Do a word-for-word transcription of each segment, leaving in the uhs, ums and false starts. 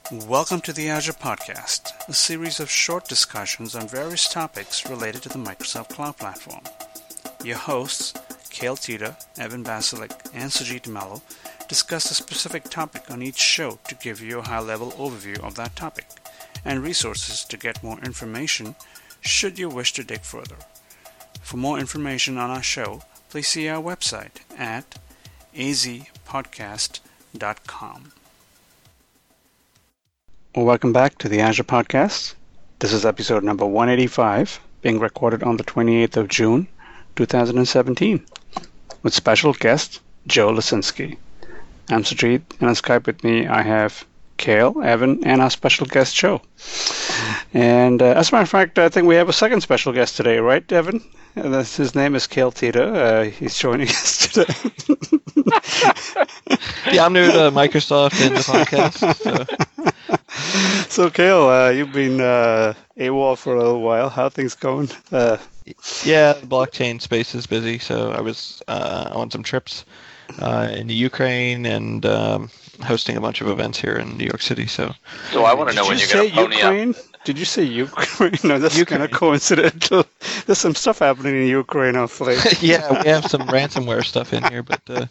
Welcome to the Azure Podcast, a series of short discussions on various topics related to the Microsoft Cloud Platform. Your hosts, Cale Tita, Evan Basilik, and Sujit Mello, discuss a specific topic on each show to give you a high-level overview of that topic, and resources to get more information should you wish to dig further. For more information on our show, please see our website at a z podcast dot com. Welcome back to the Azure Podcast. This is episode number one eighty-five, being recorded on the twenty-eighth of June, two thousand seventeen, with special guest Joe Lisinski. I'm Sujit, and on Skype with me I have Cale, Evan, and our special guest Joe. And uh, as a matter of fact, I think we have a second special guest today, right, Evan? Uh, that's, his name is Cale Tita. Uh, he's joining us today. Yeah, I'm new to Microsoft and the podcast. So, so Cale, uh, you've been uh, AWOL for a little while. How are things going? Uh, yeah, the blockchain space is busy, so I was uh, on some trips uh, in the Ukraine and um, hosting a bunch of events here in New York City. So, so I want to know Did when you you're going say to pony Ukraine? up. Did you say Ukraine? No, that's kind of coincidental. There's some stuff happening in Ukraine of late. yeah, we have some ransomware stuff in here, but uh,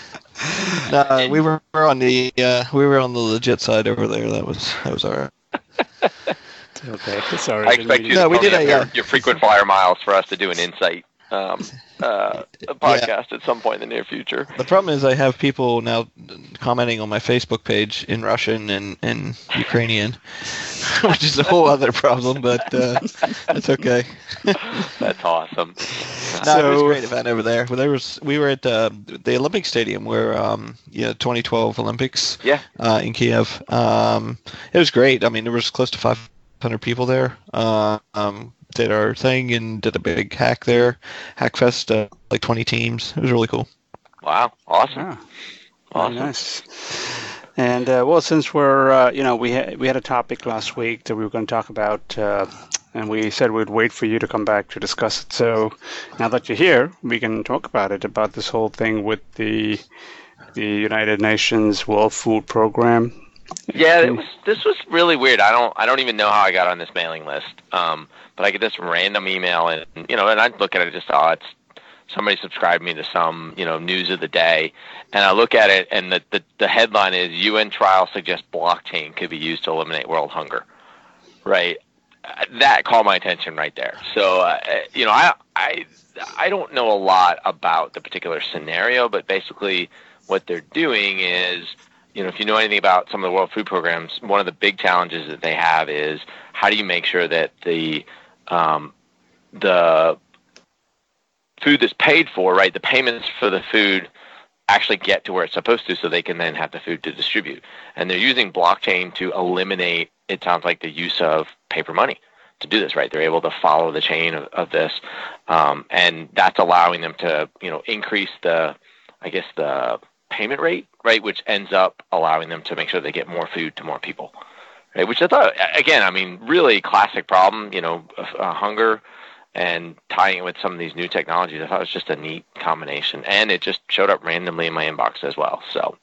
no, we were on the uh, we were on the legit side over there. That was that was all right. Okay, sorry. I expect you to No, we pony did up a, your, uh, your frequent flyer miles for us to do an insight um, uh, a podcast at some point in the near future. The problem is I have people now commenting on my Facebook page in Russian and, and Ukrainian, which is a whole other problem, but uh, that's okay. That's awesome. No, So- it was a great event over there. There was we were at uh, the Olympic Stadium where um, yeah, twenty twelve Olympics Yeah. uh, in Kiev. Um, it was great. I mean, there was close to five hundred people there. Uh, um, did our thing and did a big hack there, Hackfest, uh, like twenty teams. It was really cool. Wow. Awesome. Ah, very Awesome. nice. And uh, well, since we're uh, you know we had we had a topic last week that we were going to talk about, uh, and we said we'd wait for you to come back to discuss it. So now that you're here, we can talk about it about this whole thing with the the United Nations World Food Program. Yeah, it was, this was really weird. I don't I don't even know how I got on this mailing list. Um, but I get this random email, and you know, and I look at it just, oh, it's somebody subscribed me to some, you know, news of the day, and I look at it, and the the, the headline is U N trial suggests blockchain could be used to eliminate world hunger. Right, that caught my attention right there. So, uh, you know, I I I don't know a lot about the particular scenario, but basically what they're doing is, you know, if you know anything about some of the World Food Programs, one of the big challenges that they have is how do you make sure that the um, the food that's paid for, right, the payments for the food actually get to where it's supposed to, so they can then have the food to distribute. And they're using blockchain to eliminate, it sounds like, the use of paper money to do this, right? They're able to follow the chain of, of this, um, and that's allowing them to, you know, increase the, I guess, the payment rate, right, which ends up allowing them to make sure they get more food to more people, right? Which I thought, again, I mean, really classic problem, you know, uh, hunger, and tying it with some of these new technologies. I thought it was just a neat combination, and it just showed up randomly in my inbox as well. So,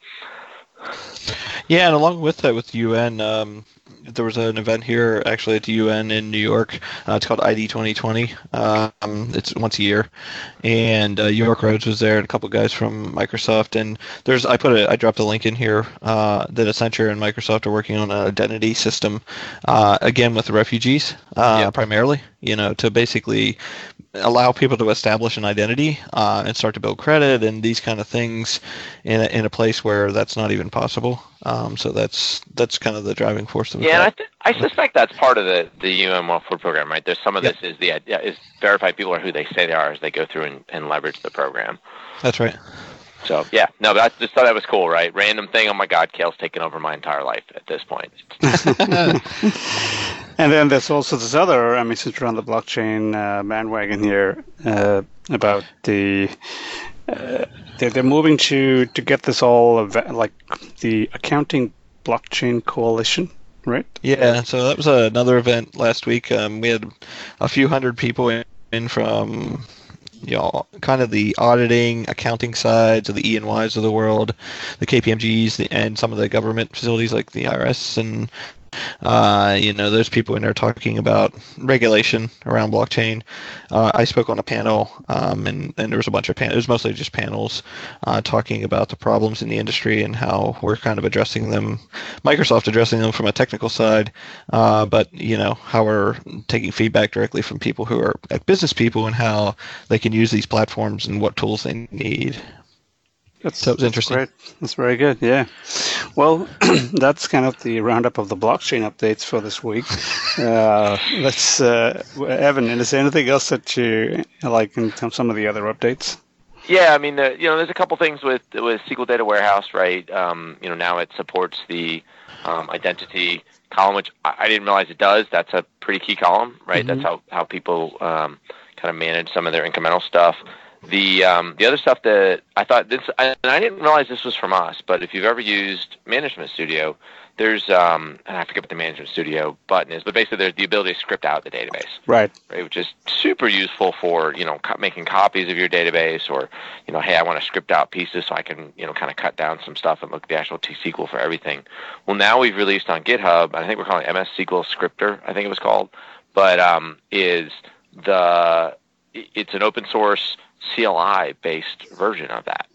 Yeah, and along with that, with the U N, um, there was an event here actually at the U N in New York. Uh, it's called I D twenty twenty. Um, it's once a year, and uh, York Rhodes was there, and a couple guys from Microsoft. And there's, I put a, I dropped a link in here uh, that Accenture and Microsoft are working on an identity system, uh, again with the refugees uh, Yeah. primarily. You know, to basically allow people to establish an identity uh, and start to build credit and these kind of things in a, in a place where that's not even possible. Um, so that's that's kind of the driving force of it. yeah, and I, th- I suspect that's part of the, the U N World Food Program, right? There's some of Yep. this is the idea is verified people are who they say they are as they go through and, and leverage the program. That's right. So, yeah, no, but I just thought that was cool, right? Random thing, oh my God, Cale's taken over my entire life at this point. And then there's also this other, I mean, since we're on the blockchain uh, bandwagon here, uh, about the, uh, they're, they're moving to, to get this all, eva- like the Accounting Blockchain Coalition, right? Yeah, so that was another event last week. Um, we had a few hundred people in, in from you know, kind of the auditing, accounting sides of the E and Ys of the world, the K P M Gs, the, and some of the government facilities like the I R S and Uh, you know, there's people in there talking about regulation around blockchain. Uh, I spoke on a panel, um, and, and there was a bunch of panels. It was mostly just panels uh, talking about the problems in the industry and how we're kind of addressing them. Microsoft addressing them from a technical side, uh, but, you know, how we're taking feedback directly from people who are like business people and how they can use these platforms and what tools they need. That's, so it was interesting. That's great. That's very good. Yeah. Well, that's kind of the roundup of the blockchain updates for this week. Uh, let's, uh, Evan, is there anything else that you like in some of the other updates? Yeah, I mean, the, you know, there's a couple things with with S Q L Data Warehouse, right? Um, you know, now it supports the um, identity column, which I, I didn't realize it does. That's a pretty key column, right? Mm-hmm. That's how how people um, kind of manage some of their incremental stuff. The um, the other stuff that I thought this, and I didn't realize this was from us, but if you've ever used Management Studio, there's um, and I forget what the Management Studio button is, but basically there's the ability to script out the database, right? Right, which is super useful for you know co- making copies of your database, or you know, hey, I want to script out pieces so I can you know kind of cut down some stuff and look at the actual T S Q L for everything. Well, now we've released on GitHub, I think we're calling it M S S Q L Scripter, I think it was called, but um, is the it's an open source C L I-based version of that,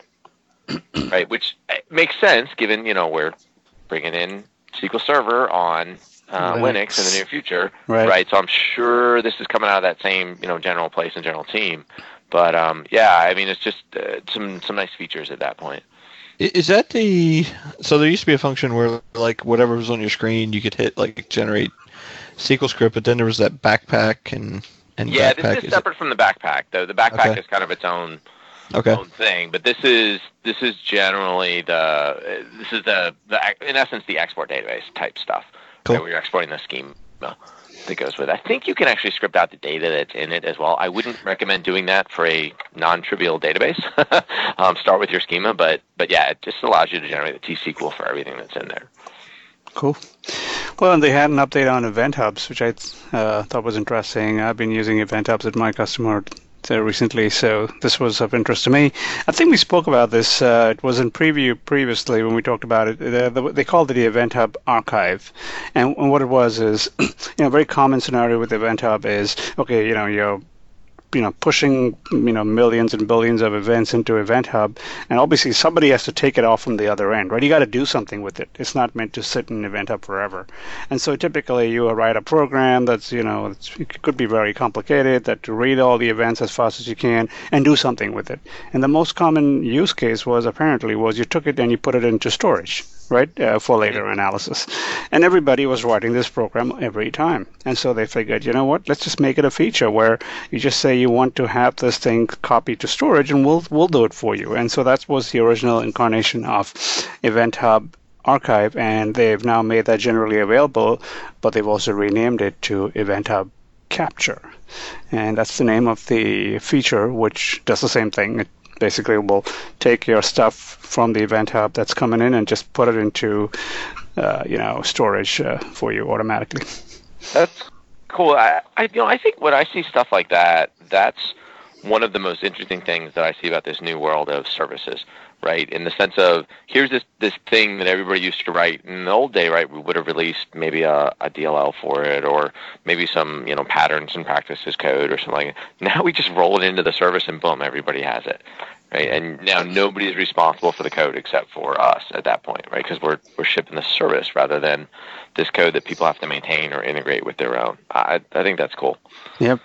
right? Which makes sense given, you know, we're bringing in S Q L Server on uh, Linux. Linux in the near future, right. right? So I'm sure this is coming out of that same, you know, general place and general team. But um, yeah, I mean, it's just uh, some some nice features at that point. Is that the so there used to be a function where like whatever was on your screen you could hit like generate S Q L script, but then there was that backpack and. And yeah, backpack, this is separate is from the backpack, though. The backpack okay. is kind of its own, okay. own thing, but this is this is generally the this is the, the in essence the export database type stuff, cool. right, where you're exporting the schema that goes with it. I think you can actually script out the data that's in it as well. I wouldn't recommend doing that for a non-trivial database. um, start with your schema, but but yeah, it just allows you to generate the T S Q L for everything that's in there. Cool. Well, and they had an update on Event Hubs, which I uh, thought was interesting. I've been using Event Hubs at my customer recently, so this was of interest to me. I think we spoke about this. Uh, it was in preview previously when we talked about it. They, they called it the Event Hub Archive, and, and what it was is, you know, a very common scenario with Event Hub is, okay, you know, you're you know, pushing, you know, millions and billions of events into Event Hub, and obviously somebody has to take it off from the other end, right? You got to do something with it. It's not meant to sit in Event Hub forever. And so typically you write a program that's, you know, it's, it could be very complicated, that to read all the events as fast as you can and do something with it. And the most common use case was apparently was you took it and you put it into storage, right, uh, for later analysis. And everybody was writing this program every time. And so they figured, you know what, let's just make it a feature where you just say you want to have this thing copied to storage and we'll we'll do it for you. And so that was the original incarnation of Event Hub Archive, and they've now made that generally available, but they've also renamed it to Event Hub Capture. And that's the name of the feature, which does the same thing. It basically will take your stuff from the Event Hub that's coming in and just put it into, uh, you know, storage uh, for you automatically. That's cool. I, I, you know, I think when I see stuff like that, that's one of the most interesting things that I see about this new world of services, right? In the sense of, here's this this thing that everybody used to write in the old day, right? We would have released maybe a, a D L L for it, or maybe some, you know, patterns and practices code or something like that. Now we just roll it into the service and boom, everybody has it, right? And now nobody is responsible for the code except for us at that point, right? Because we're we're shipping the service rather than this code that people have to maintain or integrate with their own. I I think that's cool. Yep.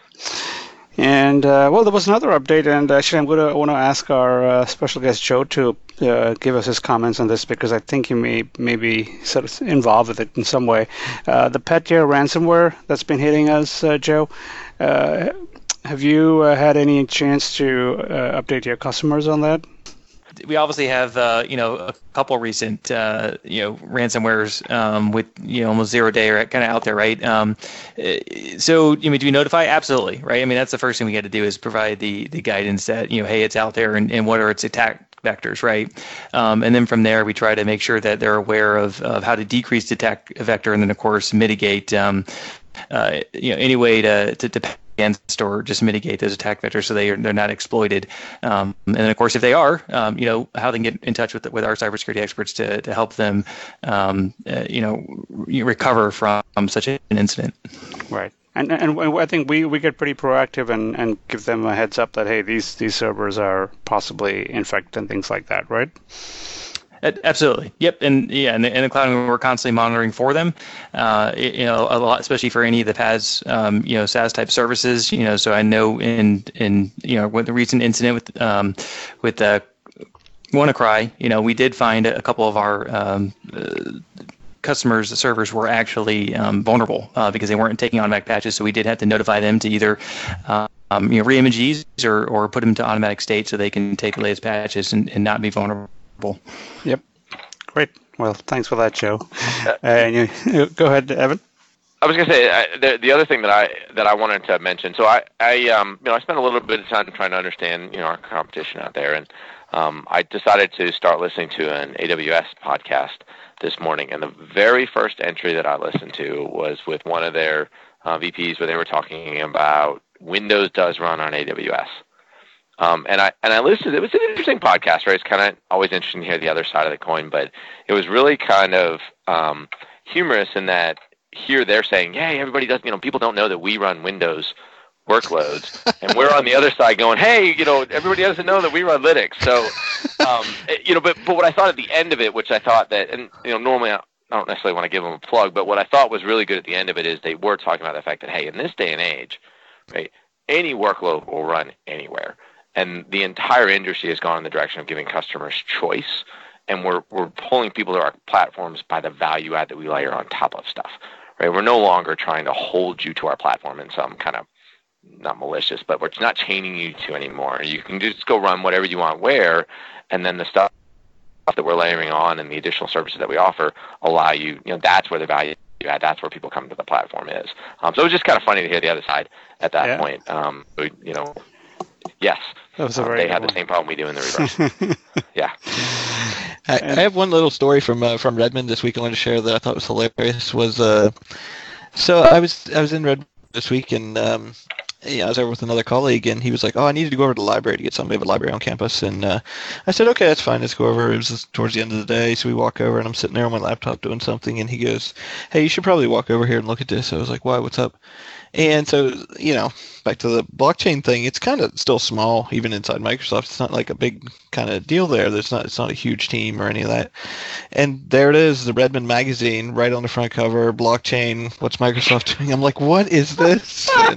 And uh, well, there was another update, and actually, I'm going to want to ask our uh, special guest Joe to uh, give us his comments on this, because I think he may may be sort of involved with it in some way. Uh, the Petya ransomware that's been hitting us, uh, Joe. Uh, have you uh, had any chance to uh, update your customers on that? We obviously have, uh, you know, a couple recent, uh, you know, ransomwares um, with, you know, almost zero day or kind of out there, right? Um, so, I mean, do we notify? Absolutely, right? I mean, that's the first thing we got to do is provide the the guidance that, you know, hey, it's out there and, and what are its attack vectors, right? Um, and then from there, we try to make sure that they're aware of, of how to decrease the attack vector and then, of course, mitigate, um, uh, you know, any way to, to, to against or just mitigate those attack vectors so they are, they're not exploited. Um, and then, of course, if they are, um, you know, how they can get in touch with with our cybersecurity experts to to help them, um, uh, you know, re- recover from such an incident. Right. And and I think we, we get pretty proactive and, and give them a heads up that, hey, these, these servers are possibly infected and things like that, right? Absolutely. Yep. And yeah, in the, in the cloud, we're constantly monitoring for them. Uh, you know, a lot, especially for any of the P A S, um, you know, SaaS type services. You know, so I know in in you know with the recent incident with um, with uh, WannaCry, you know, we did find a couple of our um, uh, customers' servers were actually um, vulnerable uh, because they weren't taking automatic patches. So we did have to notify them to either uh, um, you know reimage these or or put them to automatic state so they can take the latest patches and, and not be vulnerable. Yep. Great. Well, thanks for that, Joe. Uh, and you, go ahead, Evan. I was going to say I, the the other thing that I that I wanted to mention. So I I um you know I spent a little bit of time trying to understand you know our competition out there, and um I decided to start listening to an A W S podcast this morning, and the very first entry that I listened to was with one of their uh, V Ps where they were talking about Windows does run on A W S. Um, and I and I listened. It was an interesting podcast, right? It's kind of always interesting to hear the other side of the coin, but it was really kind of um, humorous in that here they're saying, "Hey, everybody does. You know, people don't know that we run Windows workloads," and we're on the other side going, "Hey, you know, everybody doesn't know that we run Linux." So, um, it, you know, but but what I thought at the end of it, which I thought that, and you know, normally I don't necessarily want to give them a plug, but what I thought was really good at the end of it is they were talking about the fact that, hey, in this day and age, right, any workload will run anywhere. And the entire industry has gone in the direction of giving customers choice, and we're we're pulling people to our platforms by the value add that we layer on top of stuff. Right? We're no longer trying to hold you to our platform in some kind of not malicious, but we're not chaining you to anymore. You can just go run whatever you want where, and then the stuff that we're layering on and the additional services that we offer allow you. You know, that's where the value add. That's where people come to the platform is. Um, so it was just kind of funny to hear the other side at that yeah. point. Um, you know. Yes, that was a very um, they had one. the same problem we do in the reverse. yeah. I, I have one little story from uh, from Redmond this week I wanted to share that I thought was hilarious. Was uh, so I was I was in Redmond this week and um, yeah, I was over with another colleague and he was like, "Oh, I needed to go over to the library to get something. We have a library on campus." And uh, I said, "Okay, that's fine. Let's go over." It was just towards the end of the day, so we walk over and I'm sitting there on my laptop doing something, and he goes, "Hey, you should probably walk over here and look at this." I was like, "Why? What's up?" And so, you know, back to the blockchain thing, it's kind of still small, even inside Microsoft. It's not like a big kind of deal there. There's not, it's not a huge team or any of that. And there it is, the Redmond magazine, right on the front cover, blockchain, what's Microsoft doing? I'm like, what is this? And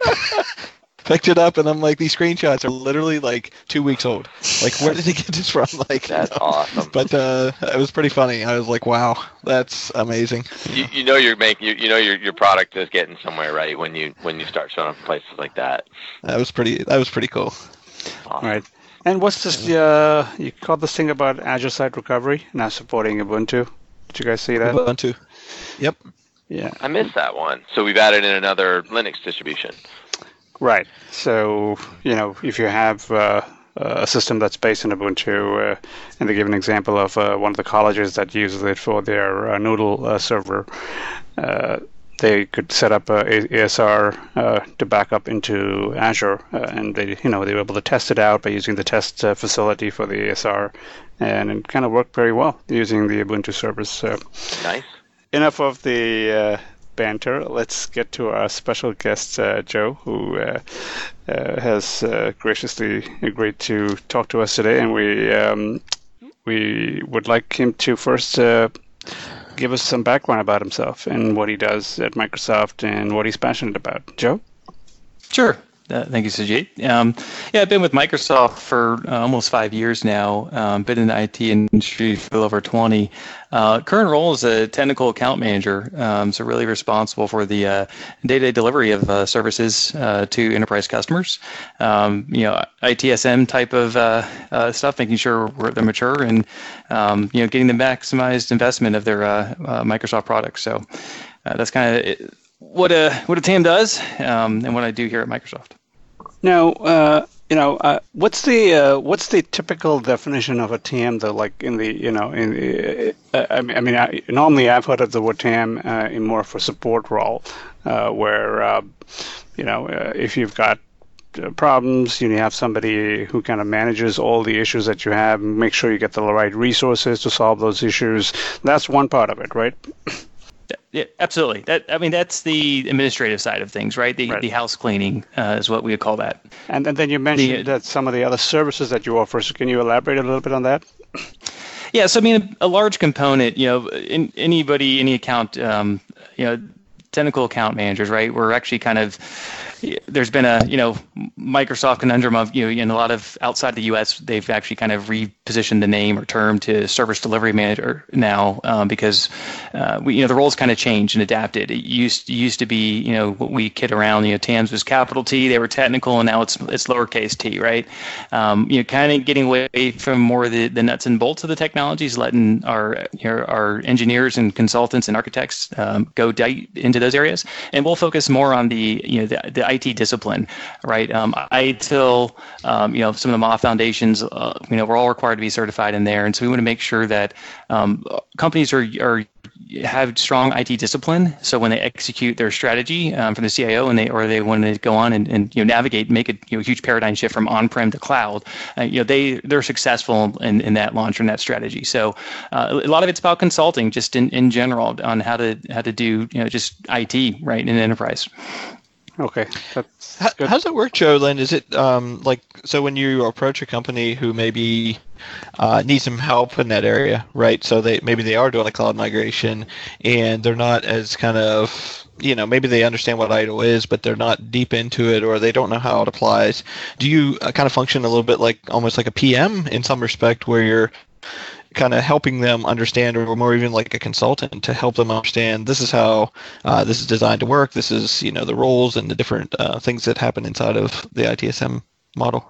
picked it up, and I'm like, these screenshots are literally like two weeks old. Like, where did they get this from? Like, that's you know? awesome. But uh, it was pretty funny. I was like, wow, that's amazing. You, you know you're making you, you know your your product is getting somewhere, right? When you when you start showing up in places like that. That was pretty. That was pretty cool. Awesome. Right. And what's this? Uh, you called this thing about Azure Site Recovery now supporting Ubuntu. Did you guys see that? Ubuntu. Yep. Yeah. I missed that one. So we've added in another Linux distribution. Right. So, you know, if you have uh, a system that's based in Ubuntu, uh, and they give an example of uh, one of the colleges that uses it for their uh, Noodle uh, server, uh, they could set up a A S R uh, to back up into Azure, uh, and they, you know, they were able to test it out by using the test uh, facility for the A S R, and it kind of worked very well using the Ubuntu servers. So, nice. Enough of the uh, banter. Let's get to our special guest, uh, Joe, who uh, uh, has uh, graciously agreed to talk to us today, and we um, we would like him to first uh, give us some background about himself and what he does at Microsoft and what he's passionate about. Joe? Sure. Uh, thank you, Sajid. Um, yeah, I've been with Microsoft for uh, almost five years now. Um, been in the I T industry for over twenty. Uh, current role is a technical account manager, um, so really responsible for the uh, day-to-day delivery of uh, services uh, to enterprise customers. Um, you know, I T S M type of uh, uh, stuff, making sure we're, they're mature and um, you know, getting the maximized investment of their uh, uh, Microsoft products. So uh, that's kind of what a what a T A M does, um, and what I do here at Microsoft. Now, uh, you know, uh, what's the uh, what's the typical definition of a T A M though? Like in the, you know, in the, uh, I mean, I mean, I, normally I've heard of the word T A M uh, in more of a support role, uh, where uh, you know, uh, if you've got uh, problems, you have somebody who kind of manages all the issues that you have, make sure you get the right resources to solve those issues. That's one part of it, right? Yeah, absolutely. That I mean, that's the administrative side of things, right? The Right. the house cleaning uh, is what we would call that. And, and then you mentioned The- that some of the other services that you offer. So can you elaborate a little bit on that? Yeah, so I mean, a large component, you know, in anybody, any account, um, you know, technical account managers, right? We're actually kind of, there's been a, you know, Microsoft conundrum of, you know, in a lot of outside the U S, they've actually kind of repositioned the name or term to service delivery manager now um, because, uh, we, you know, the roles kind of changed and adapted. It used used to be, you know, what we kid around, you know, T A M S was capital T, they were technical, and now it's it's lowercase t, right? Um, you know, kind of getting away from more of the, the nuts and bolts of the technologies, letting our you know, our engineers and consultants and architects um, go deep into those areas, and we'll focus more on the you know the, the I T discipline, right? Um, I T I L, um, you know, some of the M O F foundations, uh, you know, we're all required to be certified in there, and so we want to make sure that um, companies are are have strong I T discipline. So when they execute their strategy um, from the C I O, and they or they want to go on and, and you know navigate, make a you know, huge paradigm shift from on-prem to cloud, uh, you know they they're successful in, in that launch and that strategy. So uh, a lot of it's about consulting, just in, in general, on how to how to do you know just I T right in an enterprise. Okay, that's How, good. how does it work, Joe Lynn? Is it um, like so when you approach a company who maybe uh, needs some help in that area, right? So they maybe they are doing a cloud migration and they're not as kind of you know maybe they understand what I T I L is, but they're not deep into it, or they don't know how it applies. Do you uh, kind of function a little bit like almost like a P M in some respect, where you're kind of helping them understand, or more even like a consultant to help them understand this is how uh, this is designed to work. This is, you know, the roles and the different uh, things that happen inside of the I T S M model.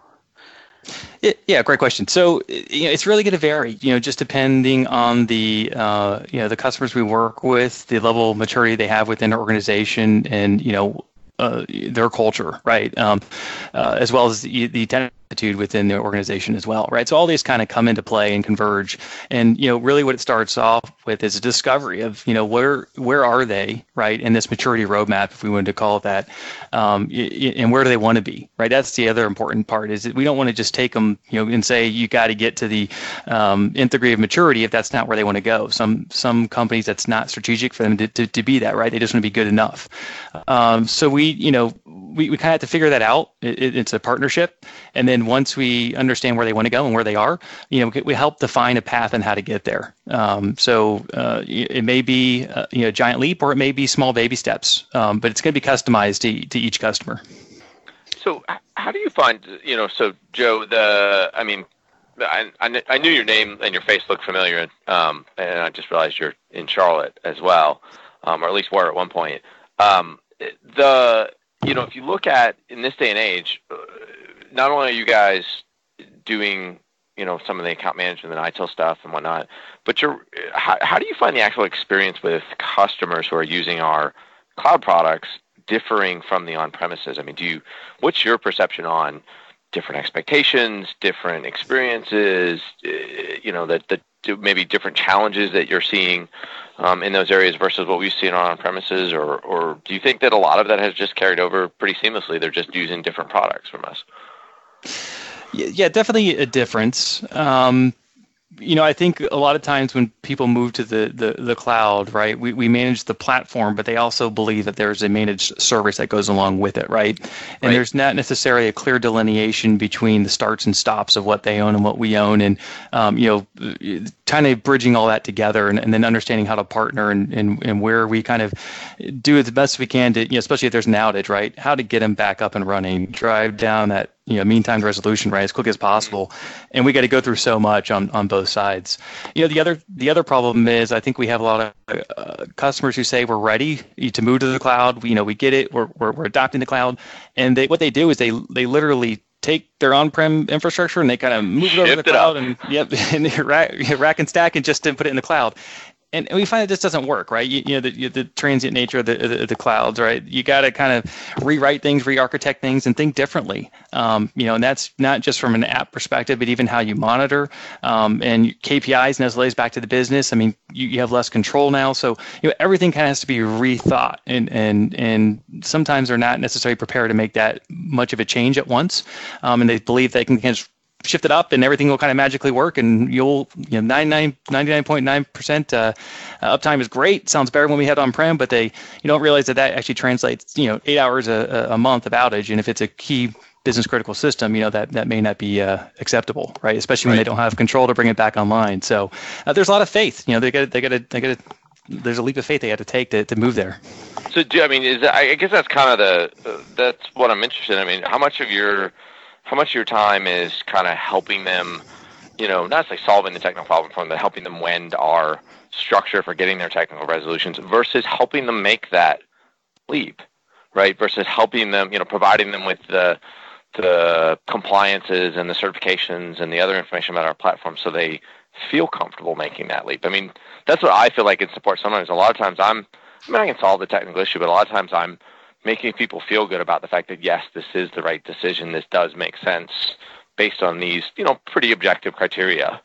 Yeah, great question. So, you know, it's really going to vary, you know, just depending on the, uh, you know, the customers we work with, the level of maturity they have within their organization, and, you know, uh, their culture, right? Um, uh, as well as the, the attitude within the organization as well, right? So all these kind of come into play and converge. And, you know, really what it starts off with is a discovery of, you know, where where are they, right, in this maturity roadmap, if we wanted to call it that, um, and where do they want to be, right? That's the other important part, is that we don't want to just take them, you know, and say you got to get to the um, nth degree of maturity if that's not where they want to go. Some some companies, that's not strategic for them to, to, to be that, right? They just want to be good enough. Um, so we, you know, we, we kind of have to figure that out. It, it, it's a partnership. And then once we understand where they want to go and where they are, you know, we help define a path and how to get there. Um, so uh, it may be uh, you know, a giant leap, or it may be small baby steps, um, but it's going to be customized to, to each customer. So h- how do you find, you know, so Joe, the, I mean, I, I, kn- I knew your name and your face looked familiar, um, and I just realized you're in Charlotte as well, um, or at least were at one point. Um, the, you know, if you look at, in this day and age, uh, not only are you guys doing, you know, some of the account management and I T I L stuff and whatnot, but you're, how, how do you find the actual experience with customers who are using our cloud products differing from the on-premises? I mean, do you, what's your perception on different expectations, different experiences, uh, you know, that, that maybe different challenges that you're seeing um, in those areas versus what we've seen on on-premises, or, or do you think that a lot of that has just carried over pretty seamlessly? They're just using different products from us. Yeah, definitely a difference. Um, you know, I think a lot of times when people move to the, the, the cloud, right, we, we manage the platform, but they also believe that there's a managed service that goes along with it, right? And right. There's not necessarily a clear delineation between the starts and stops of what they own and what we own, and, um, you know, kind of bridging all that together, and, and then understanding how to partner, and, and, and where we kind of do the best we can to, you know, especially if there's an outage, right, how to get them back up and running, drive down that, you know, mean time to resolution, right, as quick as possible. And we got to go through so much on, on both sides. You know, the other the other problem is, I think we have a lot of uh, customers who say we're ready to move to the cloud. We, you know, we get it. We're we're, we're adopting the cloud, and they what they do is they they literally take their on-prem infrastructure and they kind of move it over to the Shift it cloud, up. and yep, and rack, rack and stack, and just to put it in the cloud. And we find that this doesn't work, right? You, you know, the, the transient nature of the, the, the clouds, right? You got to kind of rewrite things, re-architect things, and think differently. Um, you know, and that's not just from an app perspective, but even how you monitor um, and K P Is and S L As back to the business. I mean, you, you have less control now, so you know everything kind of has to be rethought, and and and sometimes they're not necessarily prepared to make that much of a change at once, um, and they believe they can kind of shift it up and everything will kind of magically work, and you'll, you know, ninety-nine point nine percent uh, uptime is great. Sounds better when we had on-prem, but they, you don't realize that that actually translates, you know, eight hours a, a month of outage. And if it's a key business critical system, you know, that, that may not be uh, acceptable, right? Especially when right. they don't have control to bring it back online. So uh, there's a lot of faith, you know, they got they got to, they got to, there's a leap of faith they had to take to, to move there. So do, I mean, is that, I guess that's kind of the, uh, that's what I'm interested in. I mean, how much of your, How much of your time is kind of helping them, you know, not necessarily solving the technical problem for them, but helping them wend our structure for getting their technical resolutions versus helping them make that leap, right? Versus helping them, you know, providing them with the the compliances and the certifications and the other information about our platform so they feel comfortable making that leap. I mean, that's what I feel like in support sometimes. A lot of times I'm, I mean, I can solve the technical issue, but a lot of times I'm making people feel good about the fact that, yes, this is the right decision. This does make sense based on these, you know, pretty objective criteria.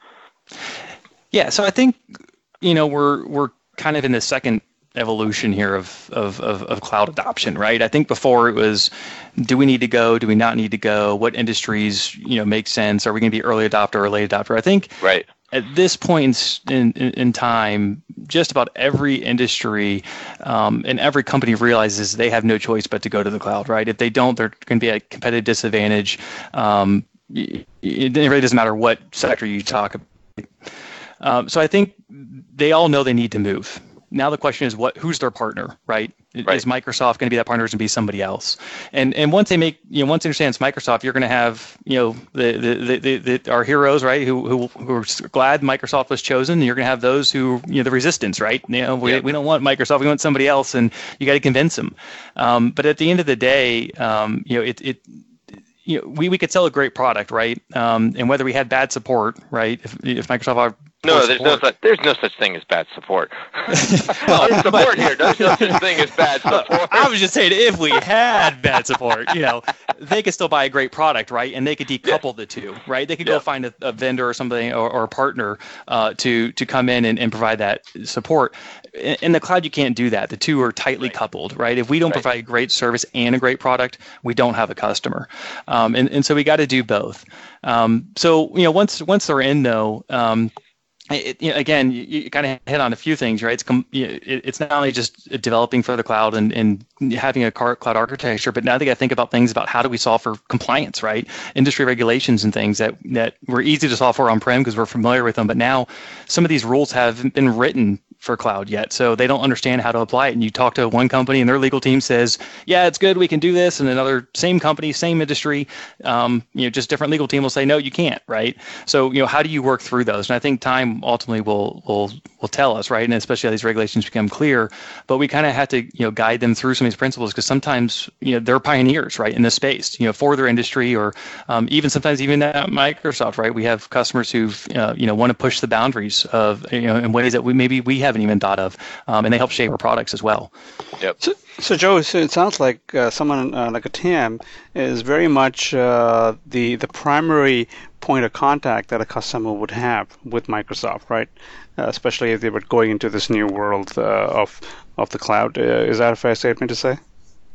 Yeah. So I think, you know, we're, we're kind of in the second evolution here of, of, of, of cloud adoption, right? I think before it was, do we need to go? Do we not need to go? What industries, you know, make sense? Are we going to be early adopter or late adopter? I think right. At this point in, in, in time, just about every industry um, and every company realizes they have no choice but to go to the cloud, right? If they don't, they're going to be at a competitive disadvantage. Um, it, it really doesn't matter what sector you talk about. Um, so I think they all know they need to move. Now the question is, what? Who's their partner, right? Right. Is Microsoft going to be that partner, or is it going to be somebody else? And and once they make, you know, once they understand it's Microsoft, you're going to have, you know, the the, the, the our heroes, right, who who who are glad Microsoft was chosen, and you're going to have those who, you know, the resistance, right? You know, we yeah. we don't want Microsoft, we want somebody else, and you got to convince them. Um, but at the end of the day, um, you know, it it. You know, we, we could sell a great product, right? Um, and whether we had bad support, right? If if Microsoft no, there's support, no such there's no such thing as bad support. well, there's support here. There's no such thing as bad support. I was just saying, if we had bad support, you know, they could still buy a great product, right? And they could decouple yeah. the two, right? They could yeah. go find a, a vendor or something or, or a partner uh, to to come in and, and provide that support. In, in the cloud, you can't do that. The two are tightly right. coupled, right? If we don't right. provide a great service and a great product, we don't have a customer. Um, and, and so we got to do both. Um, so, you know, once once they're in, though, um, It, you know, again, you, you kind of hit on a few things, right? It's com- you know, it, it's not only just developing for the cloud and, and having a car- cloud architecture, but now they got to think about things about how do we solve for compliance, right? Industry regulations and things that, that were easy to solve for on-prem because we're familiar with them. But now some of these rules haven't been written for cloud yet, so they don't understand how to apply it. And you talk to one company and their legal team says, yeah, it's good, we can do this. And another same company, same industry, um, you know, just different legal team will say, no, you can't, right? So, you know, how do you work through those? And I think time ultimately will will will tell us, right? And especially as these regulations become clear, but we kind of have to, you know, guide them through some of these principles because sometimes, you know, they're pioneers, right, in this space, you know, for their industry or um, even sometimes even at Microsoft, right? We have customers who've, uh, you know, want to push the boundaries of, you know, in ways that we maybe we haven't even thought of, um, and they help shape our products as well. Yep. So, so Joe, so it sounds like uh, someone uh, like a Tim is very much uh, the the primary point of contact that a customer would have with Microsoft, right? Uh, especially if they were going into this new world uh, of of the cloud. Uh, is that a fair statement to say?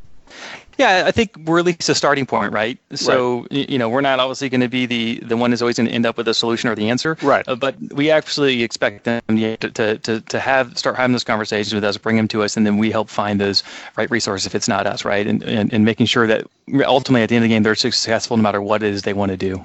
Yeah, I think we're at least a starting point, right? So, right. you know, we're not obviously going to be the, the one who's always going to end up with a solution or the answer. Right. Uh, but we actually expect them to, to, to, to have start having those conversations with us, bring them to us, and then we help find those right resources if it's not us, right? And, and, and making sure that ultimately at the end of the game, they're successful no matter what it is they want to do.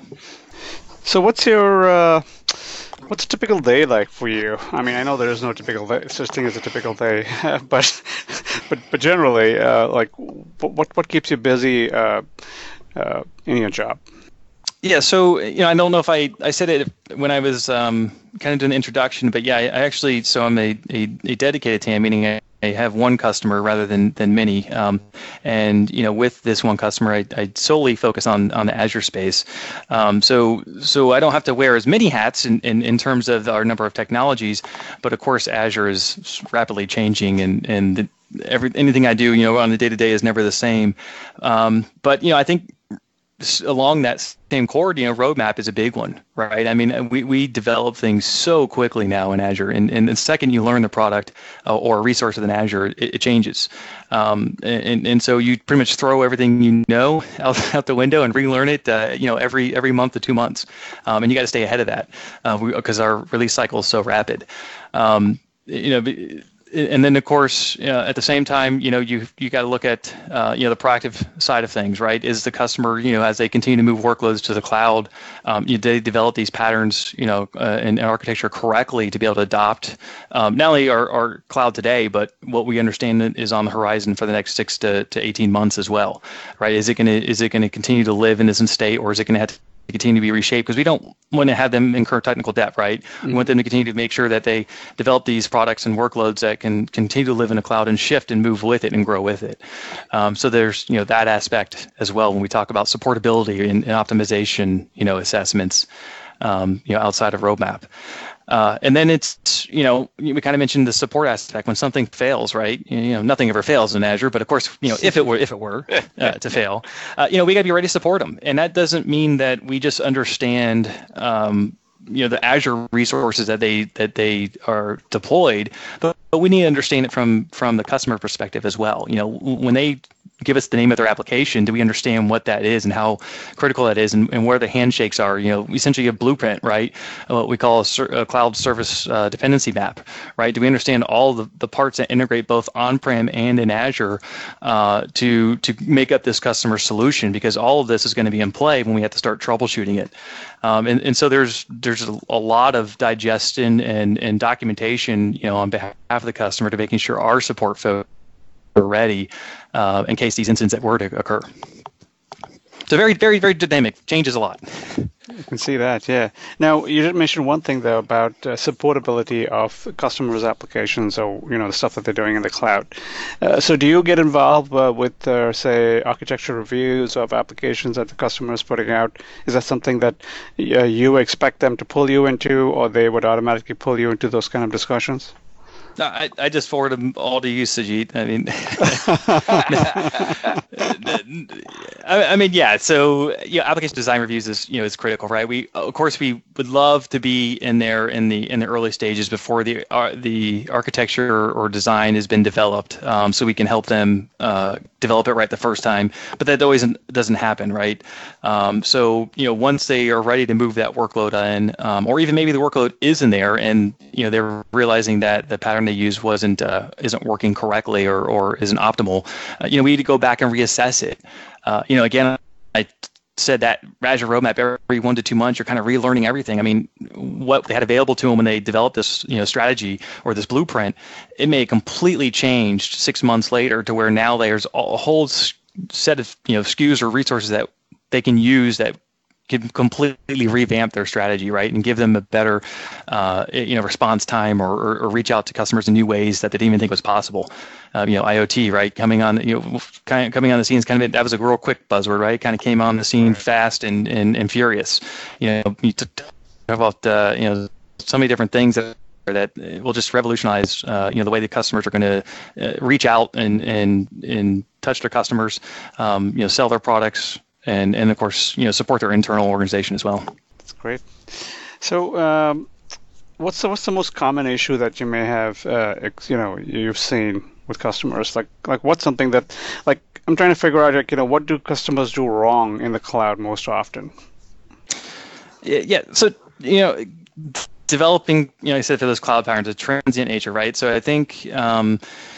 So what's your... Uh... What's a typical day like for you? I mean, I know there is no typical day, such thing as a typical day, but but but generally, uh, like, what what keeps you busy uh, uh, in your job? Yeah, so you know, I don't know if I, I said it when I was um, kind of doing the introduction, but yeah, I, I actually so I'm a, a, a dedicated T A M, meaning I have one customer rather than than many. Um, and you know, with this one customer, I, I solely focus on on the Azure space. Um, so so I don't have to wear as many hats in, in, in terms of our number of technologies, but of course Azure is rapidly changing, and and the, every anything I do, you know, on the day to day is never the same. Um, but you know, I think along that same chord, you know, roadmap is a big one, right? I mean, we, we develop things so quickly now in Azure, and, and the second you learn the product uh, or a resource within Azure, it, it changes. Um, and, and so you pretty much throw everything you know out, out the window and relearn it, uh, you know, every every month to two months. Um, and you got to stay ahead of that because uh, our release cycle is so rapid. Um, you know, and then, of course, uh, at the same time, you know, you you got to look at, uh, you know, the proactive side of things, right? Is the customer, you know, as they continue to move workloads to the cloud, um, you, they develop these patterns, you know, uh, in, in architecture correctly to be able to adopt um, not only our, our cloud today, but what we understand is on the horizon for the next six to, to eighteen months as well, right? Is it going to is it going to continue to live in this state, or is it going to have to continue to be reshaped? Because we don't want to have them incur technical debt, right? Mm-hmm. We want them to continue to make sure that they develop these products and workloads that can continue to live in the cloud and shift and move with it and grow with it. Um, so there's, you know, that aspect as well when we talk about supportability and, and optimization, you know, assessments, um, you know, outside of roadmap. Uh, and then it's, you know, we kind of mentioned the support aspect. When something fails, right? You know, nothing ever fails in Azure, but of course, you know, if it were, if it were uh, to fail, uh, you know, we got to be ready to support them. And that doesn't mean that we just understand, um, you know, the Azure resources that they that they are deployed, but, but we need to understand it from from the customer perspective as well. You know, when they give us the name of their application, do we understand what that is and how critical that is, and, and where the handshakes are? You know, essentially a blueprint, right? What we call a, ser- a cloud service uh, dependency map, right? Do we understand all the, the parts that integrate both on-prem and in Azure uh, to to make up this customer solution? Because all of this is going to be in play when we have to start troubleshooting it. Um, and, and so there's there's a, a lot of digestion and, and documentation, you know, on behalf of the customer to making sure our support folks are ready uh, in case these incidents were to occur. So very, very, very dynamic. Changes a lot. You can see that, yeah. Now, you did mention one thing, though, about uh, supportability of customers' applications, or, you know, the stuff that they're doing in the cloud. Uh, so do you get involved uh, with, uh, say, architecture reviews of applications that the customer is putting out? Is that something that uh, you expect them to pull you into, or they would automatically pull you into those kind of discussions? No, I, I just forward them all to you, Sajid. I mean, I, I mean, yeah. So, yeah, application design reviews is, you know, is critical, right? We, of course, we would love to be in there in the in the early stages before the uh, the architecture or, or design has been developed, um, so we can help them uh, develop it right the first time. But that always doesn't happen, right? Um, so, you know, once they are ready to move that workload in, um, or even maybe the workload is in there, and you know they're realizing that the pattern they use wasn't uh, isn't working correctly or or isn't optimal, uh, you know, we need to go back and reassess it. Uh, you know, again, I said that Azure roadmap every one to two months, you're kind of relearning everything. I mean, what they had available to them when they developed this, you know, strategy or this blueprint, it may have completely changed six months later to where now there's a whole set of, you know, S K Us or resources that they can use that can completely revamp their strategy, right, and give them a better, uh, you know, response time, or, or, or reach out to customers in new ways that they didn't even think was possible. Uh, you know, IoT, right, coming on, you know, kind of coming on the scenes, kind of that was a real quick buzzword, right? Kind of came on the scene fast and and, and furious. You know, you talk about uh, you know so many different things that that will just revolutionize, uh, you know, the way the customers are going to uh, reach out and and and touch their customers, um, you know, sell their products. And, and of course, you know, support their internal organization as well. That's great. So, um, what's the what's the most common issue that you may have, uh, ex, you know, you've seen with customers? Like, like what's something that, like, I'm trying to figure out, like, you know, what do customers do wrong in the cloud most often? Yeah. So, you know, developing, you know, I said for those cloud patterns, a transient nature, right? So I think. Um,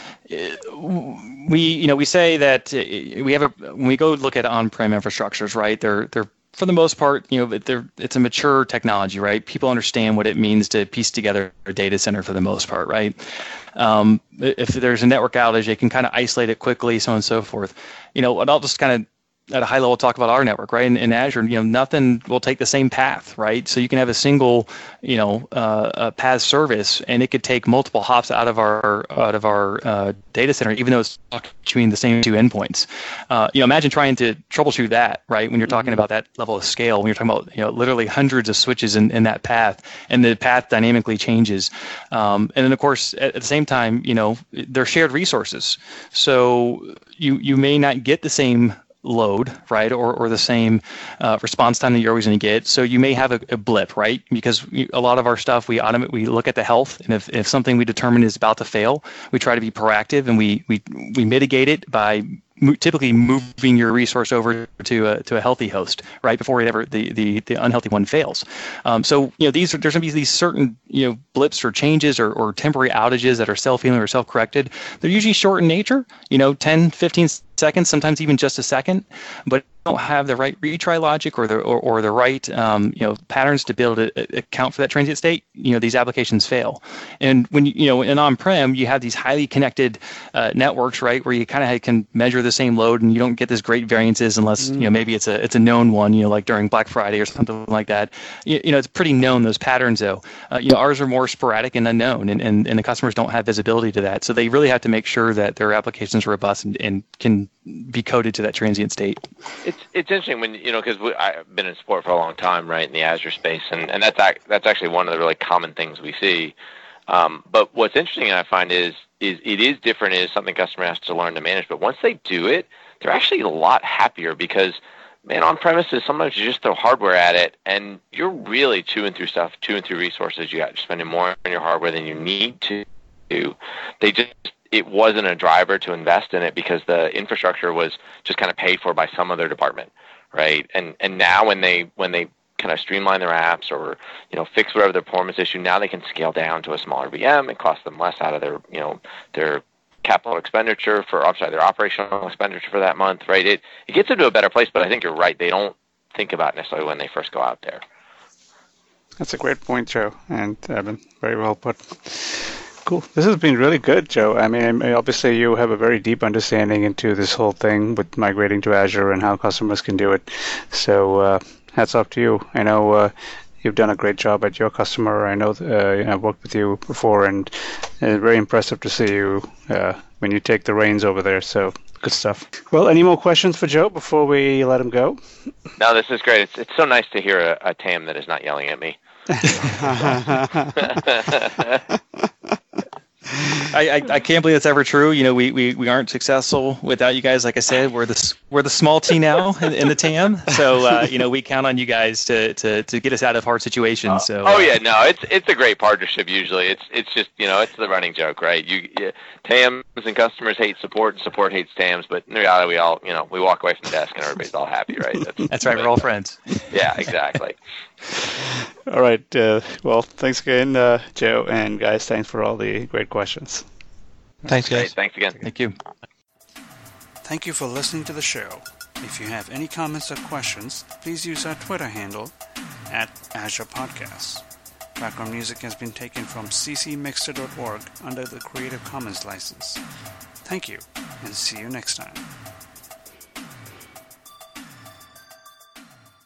We, you know, we say that we have a, when we go look at on-prem infrastructures, right? They're, they're for the most part, you know, they're, it's a mature technology, right? People understand what it means to piece together a data center for the most part, right? Um, if there's a network outage, they can kind of isolate it quickly, so on and so forth. You know, and I'll just kind of at a high level talk about our network, right? In, in Azure, you know, nothing will take the same path, right? So you can have a single, you know, uh, a path service, and it could take multiple hops out of our out of our uh, data center, even though it's between the same two endpoints. Uh, you know, imagine trying to troubleshoot that, right? When you're talking mm-hmm. about that level of scale, when you're talking about, you know, literally hundreds of switches in, in that path, and the path dynamically changes. Um, and then, of course, at, at the same time, you know, they're shared resources, so you you may not get the same load, right, or or the same uh, response time that you're always going to get. So you may have a, a blip, right? Because we, a lot of our stuff, we automate, we look at the health, and if, if something we determine is about to fail, we try to be proactive, and we we we mitigate it by typically moving your resource over to a to a healthy host right before it ever the the, the unhealthy one fails. Um, so you know these are, there's going to be these certain you know blips or changes or, or temporary outages that are self-healing or self-corrected. They're usually short in nature, you know, ten, fifteen seconds, sometimes even just a second, but don't have the right retry logic or the or, or the right um, you know patterns to be able to account for that transient state. You know these applications fail, and when you you know in on-prem you have these highly connected uh, networks, right, where you kind of can measure the same load, and you don't get this great variances unless mm. you know maybe it's a it's a known one, you know, like during Black Friday or something like that. You, you know it's pretty known, those patterns though. Uh, you know ours are more sporadic and unknown, and, and and the customers don't have visibility to that, so they really have to make sure that their applications are robust and, and can be coded to that transient state. It's it's interesting when you know because I've been in support for a long time, right, in the Azure space, and, and that's ac- that's actually one of the really common things we see. Um, but what's interesting I find is is it is different. It is something customer has to learn to manage. But once they do it, they're actually a lot happier because, man, on premises sometimes you just throw hardware at it, and you're really chewing through stuff, chewing through resources. You got you're spending more on your hardware than you need to. They just it wasn't a driver to invest in it because the infrastructure was just kind of paid for by some other department, right? And and now when they when they kind of streamline their apps or you know fix whatever their performance issue, now they can scale down to a smaller V M. It costs them less out of their you know their capital expenditure for outside their operational expenditure for that month, right? It it gets them to a better place, but I think you're right. They don't think about it necessarily when they first go out there. That's a great point, Joe, and Evan. Very well put. Cool. This has been really good, Joe. I mean, obviously you have a very deep understanding into this whole thing with migrating to Azure and how customers can do it. So uh, hats off to you. I know uh, you've done a great job at your customer. I know uh, I've worked with you before, and it's very impressive to see you uh, when you take the reins over there. So good stuff. Well, any more questions for Joe before we let him go? No, this is great. It's it's so nice to hear a, a T A M that is not yelling at me. I, I, I can't believe it's ever true. You know, we, we, we aren't successful without you guys. Like I said, we're the we're the small T now in, in the T A M. So uh, you know, we count on you guys to, to, to get us out of hard situations. So oh yeah, no, it's it's a great partnership. Usually, it's it's just you know it's the running joke, right? You, you T A Ms and customers hate support, and support hates T A Ms. But in reality, we all you know we walk away from the desk and everybody's all happy, right? That's, That's right. We're all friends. Yeah, exactly. All right. Uh, well, thanks again, uh, Joe, and guys, thanks for all the great questions. Thanks, guys. Great, thanks again. Thank you. Thank you for listening to the show. If you have any comments or questions, please use our Twitter handle at Azure Podcasts. Background music has been taken from c c mixter dot org under the Creative Commons license. Thank you, and see you next time.